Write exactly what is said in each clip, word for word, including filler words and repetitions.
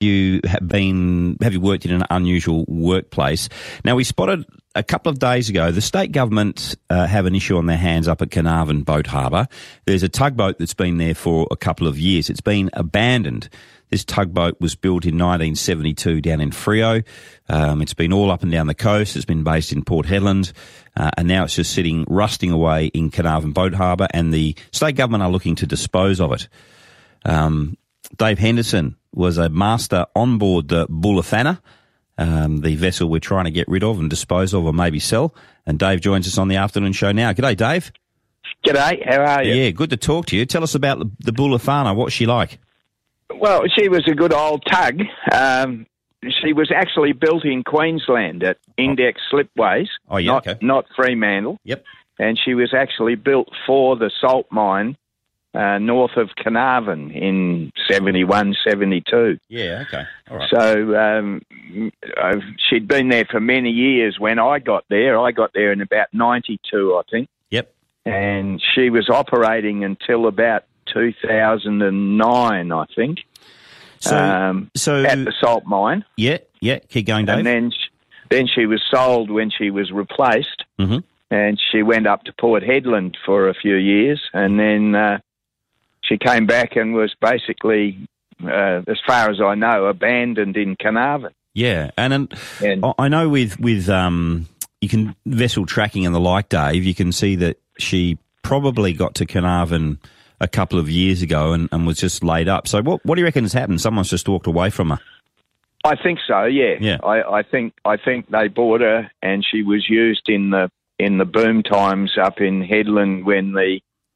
you have been, have you worked in an unusual workplace? Now, we spotted a couple of days ago, the state government uh, have an issue on their hands up at Carnarvon Boat Harbour. There's a tugboat that's been there for a couple of years. It's been abandoned. This tugboat was built in nineteen seventy-two down in Freo. Um, it's been all up and down the coast. It's been based in Port Hedland, uh, and now it's just sitting rusting away in Carnarvon Boat Harbour, and the state government are looking to dispose of it. Um, Dave Henderson was a master on board the Bulethana, um, the vessel we're trying to get rid of and dispose of or maybe sell. And Dave joins us on the afternoon show now. G'day, Dave. G'day, how are you? Yeah, good to talk to you. Tell us about the, the Bulethana. What's she like? Well, she was a good old tug. Um, she was actually built in Queensland at Index Slipways, oh, yeah, not, okay. not Fremantle. Yep. And she was actually built for the salt mine uh, north of Carnarvon in seventy-one, seventy-two. Yeah, okay. All right. So um, uh, she'd been there for many years when I got there. I got there in about ninety-two, I think. Yep. And she was operating until about two thousand nine, I think. So, um, so at the salt mine. Yeah, yeah. Keep going, Dave. And then she, then she was sold when she was replaced, mm-hmm. and she went up to Port Hedland for a few years, and then uh, she came back and was basically, uh, as far as I know, abandoned in Carnarvon. Yeah, and, and, and I know with with um, you can vessel tracking and the like, Dave. You can see that she probably got to Carnarvon a couple of years ago and, and was just laid up. So what what do you reckon has happened? Someone's just walked away from her. I think so. Yeah. Yeah. I, I think I think they bought her, and she was used in the in the boom times up in Hedland when the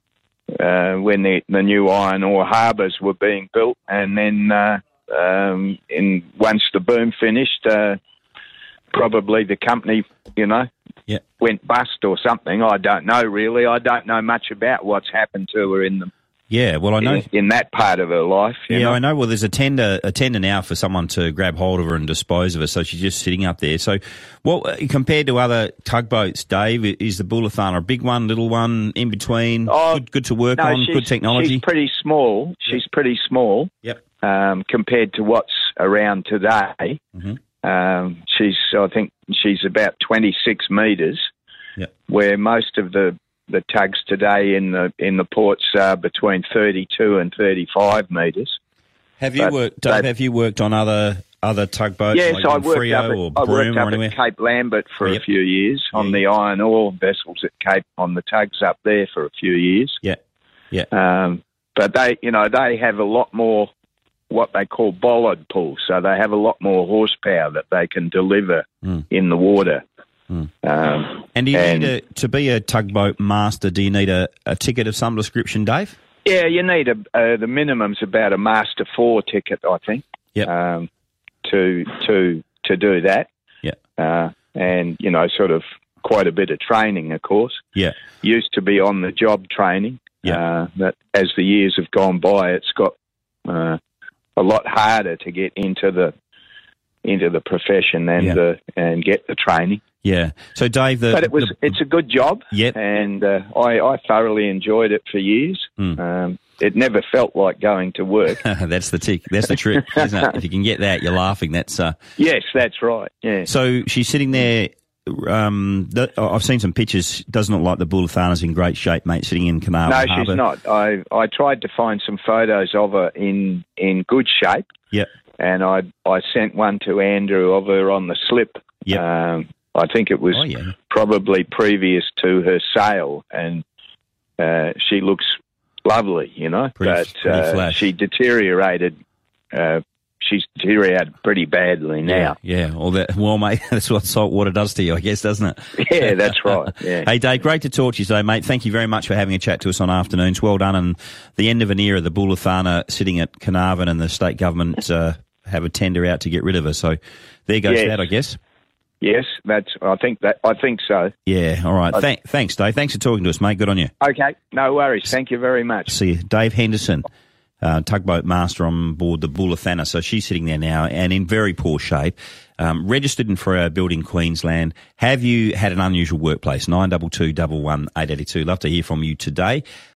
uh, when the, the new iron ore harbours were being built, and then uh, um, in once the boom finished, uh, probably the company, you know, yeah. went bust or something. I don't know really. I don't know much about what's happened to her in the Yeah, well, I know in, in that part of her life. You yeah, know? I know. Well, there's a tender, a tender now for someone to grab hold of her and dispose of her. So she's just sitting up there. So, well, compared to other tugboats, Dave, is the Bulethana a big one, little one, in between? Oh, good, good to work no, on, she's, good technology. She's pretty small. She's yep. pretty small. Yep. Um, compared to what's around today. Mm-hmm. Um, she's, I think, she's about twenty-six metres. Yep. Where most of the The tugs today in the in the ports are between thirty-two and thirty-five metres. Have you but worked? Dave, have you worked on other other tugboats? Yes, like I in worked Freo up, at, or I Broome worked or up anywhere? at Cape Lambert for oh, yep. a few years on yeah, the yeah. iron ore vessels at Cape on the tugs up there for a few years. Yeah, yeah. Um, but they, you know, they have a lot more what they call bollard pull, so they have a lot more horsepower that they can deliver mm. in the water. Mm. Um, and do you and, need a, to be a tugboat master, do you need a, a ticket of some description, Dave? Yeah, you need a, uh, the minimum's about a Master four ticket, I think, yep. um, to to to do that. Yeah. Uh, and, you know, sort of quite a bit of training, of course. Yeah. Used to be on-the-job training. Yeah. Uh, but as the years have gone by, it's got uh, a lot harder to get into the into the profession and yeah. the and get the training. Yeah. So, Dave, the, but it was the, it's a good job. Yep. And uh, I, I thoroughly enjoyed it for years. Mm. Um, it never felt like going to work. That's the tick. That's the trick, isn't it? If you can get that, you're laughing. That's uh. Yes, that's right. Yeah. So she's sitting there. Um, the, I've seen some pictures. Doesn't look like the Bulethana's in great shape, mate. Sitting in Carnarvon No, Harbour. she's not. I I tried to find some photos of her in in good shape. Yep. And I I sent one to Andrew of her on the slip. Yep. Um, I think it was oh, yeah. probably previous to her sale, and uh, she looks lovely, you know. Pretty, but pretty uh, flash. she deteriorated. Uh, she's deteriorated pretty badly now. Yeah, yeah. Well, that, well, mate, that's what salt water does to you, I guess, doesn't it? Yeah, that's right. Yeah. Hey, Dave, great to talk to you today, mate. Thank you very much for having a chat to us on Afternoons. Well done, and the end of an era, the Bulethana sitting at Carnarvon, and the state government uh, have a tender out to get rid of her. So there goes yes. that, I guess. Yes, that's. I think that. I think so. Yeah. All right. Th- thanks, Dave. Thanks for talking to us, mate. Good on you. Okay. No worries. Thank you very much. See you, Dave Henderson, uh, tugboat master on board the Bulethana. So she's sitting there now and in very poor shape. Um, registered in Freo, built in Queensland. Have you had an unusual workplace? Nine double two double one eight eighty two. Love to hear from you today.